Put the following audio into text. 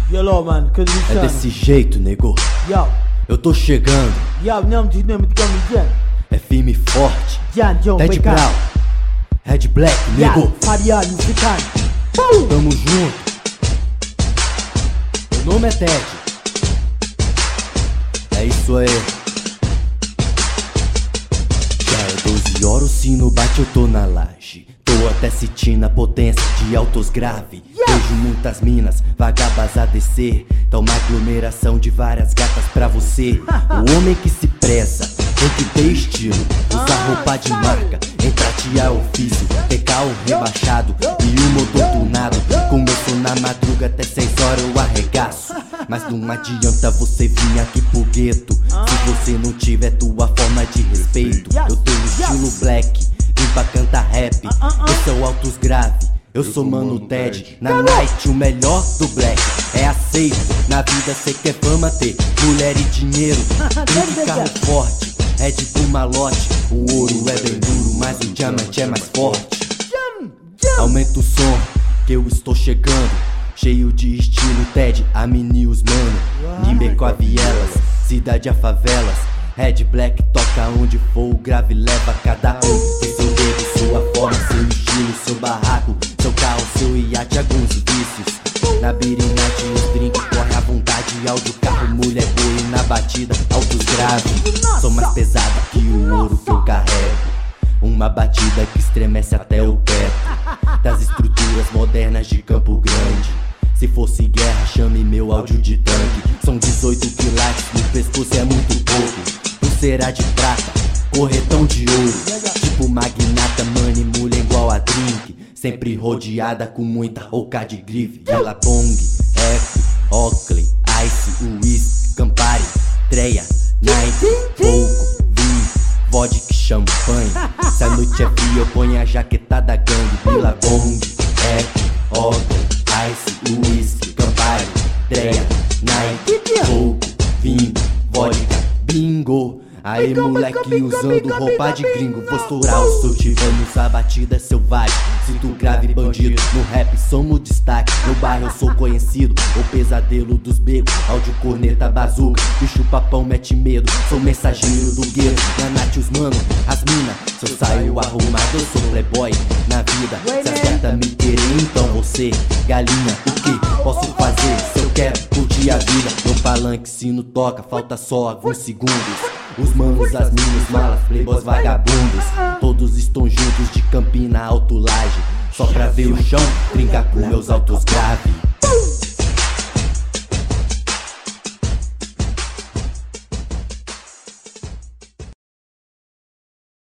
Yellow, mano, que É desse jeito, nego. Yo, Eu tô chegando, yo, nome de Jan. é firme e forte. Jan, Ted Brown, Red Black, nego. Fabiano, Zicano. Tamo junto. Meu nome é Ted. É isso aí. Já é 12 horas, o sino bate, eu tô na laje. Tô até sentindo a potência de altos grave. Vejo muitas minas, vagabas a descer. Tá uma aglomeração de várias gatas pra você. O homem que se preza tem que ter estilo, usar roupa de marca, em pratear ofício, ter carro rebaixado e o motor tunado. Começou na madruga, até 6 horas eu arregaço. Mas não adianta você vir aqui pro gueto se você não tiver tua forma de respeito. Eu tenho estilo black, vim pra cantar rap. Esse é o Altos Grave, eu sou Mano Ted. Na night o melhor do black é aceito. Na vida cê quer fama, ter mulher e dinheiro, drink, carro forte, é tipo malote. O ouro é bem duro, mas o diamante é mais forte. Aumenta o som, que eu estou chegando, cheio de estilo Ted, Aminius, mano. Nimber com a vielas, cidade a favelas. Red Black toca onde for, o grave leva cada um. Tem seu dedo, sua forma, seu estilo, seu barraco, seu carro, seu iate, alguns vícios. Na birinate os drinks corre à vontade, áudio, carro, mulher, boi na batida, altos graves. Sou mais pesado que o ouro que eu carrego, uma batida que estremece até o teto das estruturas modernas de Campo Grande. Se fosse guerra, chame meu áudio de tanque. São 18 quilates no pescoço, é muito pouco. Pulseira de prata, corretão de ouro, tipo magnata, money, mulher igual a drink. Sempre rodeada com muita rouca de grife. Billabong, F, Oakley, Ice, Whisky, Campari, Treia, Nike, pouco, vinho, vodka, champanhe. Se a noite é fria eu ponho a jaqueta da gangue. Billabong, F, Oakley, Ice, Whisky, Campari, Treia, Nike, pouco, vinho, vodka, bingo. Aí moleque usando roupa de gringo, vou estourar o seu tivemos, a batida é selvagem. Sinto grave bandido, no rap somos destaque. No bairro eu sou conhecido, o pesadelo dos becos, áudio, corneta, bazuca, bicho papão mete medo. Sou mensageiro do gueto, na Nath os mano, as mina. Se eu saio arrumado eu sou playboy na vida. Se as gatas me querem então você, galinha, o que posso fazer se eu quero curtir a vida? No palanque sino toca, falta só alguns segundos. Os manos, as minas, malas, playboys, vagabundos, todos estão juntos de Campina, Alto Laje, só pra ver o chão, brincar com meus altos graves.